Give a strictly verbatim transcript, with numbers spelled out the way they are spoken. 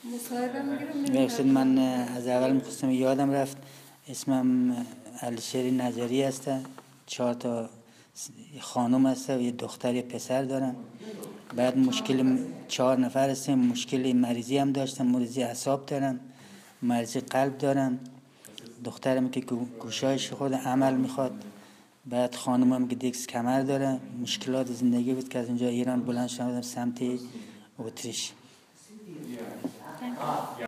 ببخشید من از اول میخواستم یادم رفت، اسمم علیشری نجاری است. چهار تا خانم هست و یه دختر یه پسر دارم. بعد مشکل چهار نفر هستیم، مشکل مریضی هم داشتم، مریضی اعصاب دارم، مریضی قلب دارم. دخترم که گوشایش خود عمل میخواد. بعد خانومم که دیکس کمر داره. مشکلات زندگی بود که از اینجا ایران بلند شدم سمت اتریش.